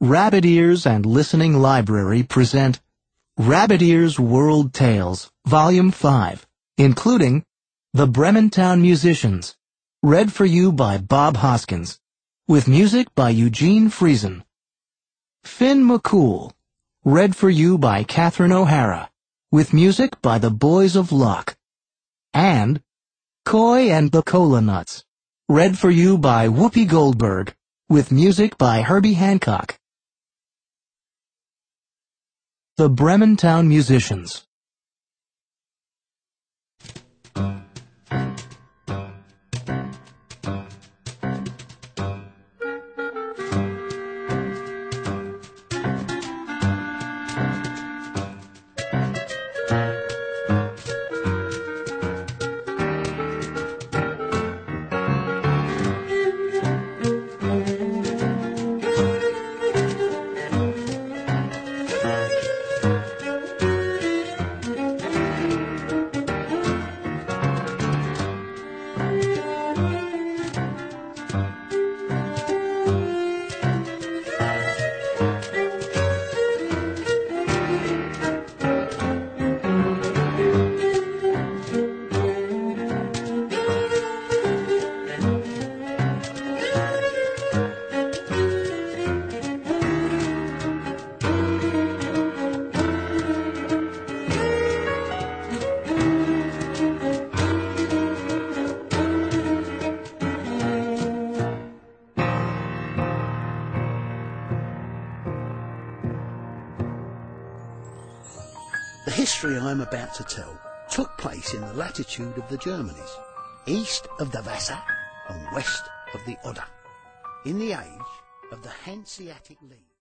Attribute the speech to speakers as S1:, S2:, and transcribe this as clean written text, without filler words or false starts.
S1: Rabbit Ears and Listening Library present Rabbit Ears World Tales, Volume 5, including The Brementown Musicians, read for you by Bob Hoskins, with music by Eugene Friesen. Finn McCool, read for you by Catherine O'Hara, with music by the Boys of Luck. And Coy and the Cola Nuts, read for you by Whoopi Goldberg, with music by Herbie Hancock. The Brementown Musicians.
S2: The history I am about to tell took place in the latitude of the Germanies, east of the Wasser and west of the Oder, in the age of the Hanseatic League.